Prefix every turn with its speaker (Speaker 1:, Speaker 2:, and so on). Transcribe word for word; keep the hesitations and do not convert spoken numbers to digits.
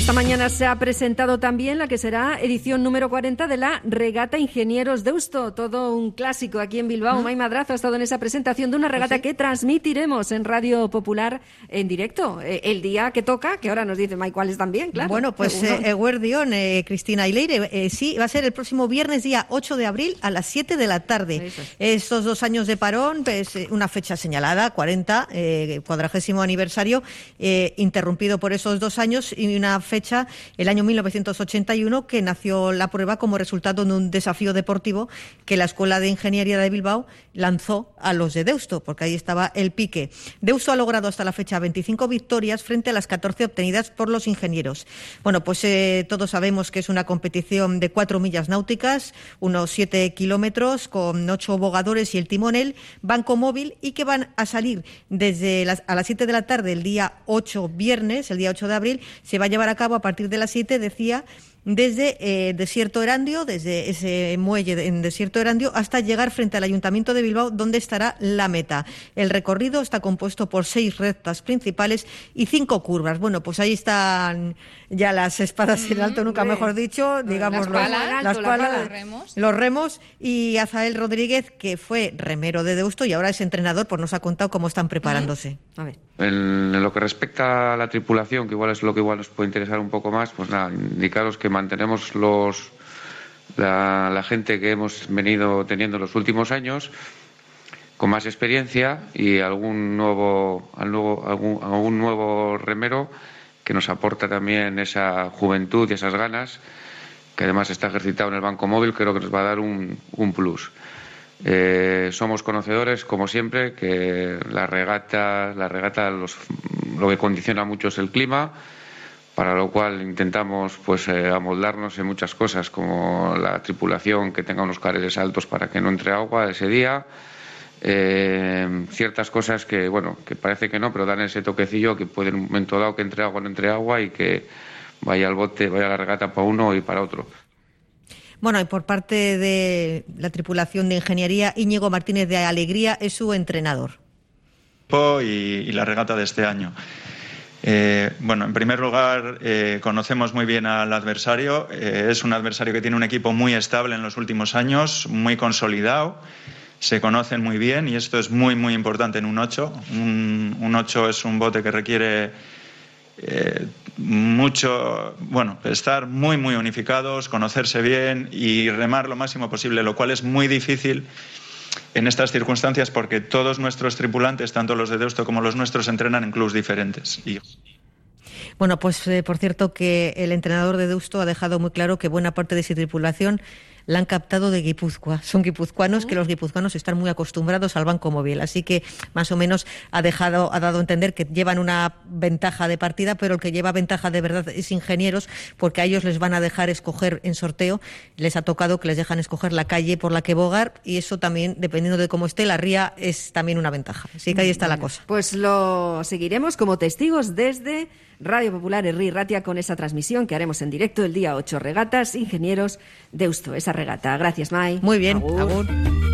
Speaker 1: esta mañana se ha presentado también la que será edición número cuarenta de la Regata Ingenieros Deusto, todo un clásico aquí en Bilbao. ¿Mm? May Madrazo ha estado en esa presentación de una regata, ¿sí?, que transmitiremos en Radio Popular en directo, eh, el día que toca, que ahora nos dice May cuáles también, claro.
Speaker 2: Bueno, pues eh, Eguerdión, eh, Cristina Ileire, eh, sí, va a ser el próximo viernes, día ocho de abril, a las siete de la tarde. Eso es. Estos dos años de parón, pues una fecha señalada, cuarenta, eh, cuadragésimo aniversario, eh, interrumpido por esos dos años, y una fecha, el año mil novecientos ochenta y uno, que nació la prueba como resultado de un desafío deportivo que la Escuela de Ingeniería de Bilbao lanzó a los de Deusto, porque ahí estaba el pique. Deusto ha logrado hasta la fecha veinticinco victorias frente a las catorce obtenidas por los ingenieros. Bueno, pues eh, todos sabemos que es una competición de cuatro millas náuticas, unos siete kilómetros, con ocho bogadores y el timonel, banco móvil, y que van a salir desde las, a las siete de la tarde el día ocho, viernes, el día ocho de abril, se va a llevar a cabo a partir de las siete, decía, desde eh, Desierto Erandio, desde ese muelle en Desierto Erandio, hasta llegar frente al Ayuntamiento de Bilbao, donde estará la meta. El recorrido está compuesto por seis rectas principales y cinco curvas. Bueno, pues ahí están ya las espadas en alto, nunca mejor dicho, digamos,
Speaker 3: las palas,
Speaker 2: los, las palas,
Speaker 3: los remos.
Speaker 2: los remos, y Azael Rodríguez, que fue remero de Deusto y ahora es entrenador, pues nos ha contado cómo están preparándose. A ver.
Speaker 4: En, en lo que respecta a la tripulación, que igual es lo que igual nos puede interesar un poco más, pues nada, indicaros que mantenemos los la, la gente que hemos venido teniendo en los últimos años, con más experiencia, y algún nuevo, algún, algún, algún nuevo remero que nos aporta también esa juventud y esas ganas, que además está ejercitado en el banco móvil, creo que nos va a dar un, un plus. Eh, somos conocedores, como siempre, que la regata, la regata los, lo que condiciona mucho es el clima, para lo cual intentamos pues eh, amoldarnos en muchas cosas, como la tripulación que tenga unos carriles altos para que no entre agua ese día, eh, ciertas cosas que bueno que parece que no, pero dan ese toquecillo que puede en un momento dado que entre agua no entre agua y que vaya al bote, vaya a la regata para uno y para otro.
Speaker 2: Bueno, y por parte de la tripulación de ingeniería, Íñigo Martínez de Alegría es su entrenador.
Speaker 5: Y, y la regata de este año. Eh, bueno, en primer lugar, eh, conocemos muy bien al adversario. Eh, es un adversario que tiene un equipo muy estable en los últimos años, muy consolidado. Se conocen muy bien y esto es muy, muy importante en un ocho. Un, un ocho es un bote que requiere eh, mucho, bueno, estar muy, muy unificados, conocerse bien y remar lo máximo posible, lo cual es muy difícil en estas circunstancias porque todos nuestros tripulantes, tanto los de Deusto como los nuestros, entrenan en clubs diferentes. Y...
Speaker 2: Bueno, pues eh, por cierto que el entrenador de Deusto ha dejado muy claro que buena parte de su tripulación la han captado de Guipúzcoa. Son guipuzcoanos, que los guipuzcoanos están muy acostumbrados al banco móvil, así que más o menos ha dejado, ha dado a entender que llevan una ventaja de partida, pero el que lleva ventaja de verdad es Ingenieros, porque a ellos les van a dejar escoger en sorteo, les ha tocado que les dejan escoger la calle por la que bogar, y eso también, dependiendo de cómo esté la ría, es también una ventaja. Así que ahí está
Speaker 1: bueno,
Speaker 2: la cosa.
Speaker 1: Pues lo seguiremos como testigos desde Radio Popular Herri Ratia con esa transmisión que haremos en directo el día ocho. Regatas Ingenieros Deusto, esa regata. Gracias, May.
Speaker 2: Muy bien,
Speaker 1: agur.
Speaker 2: agur.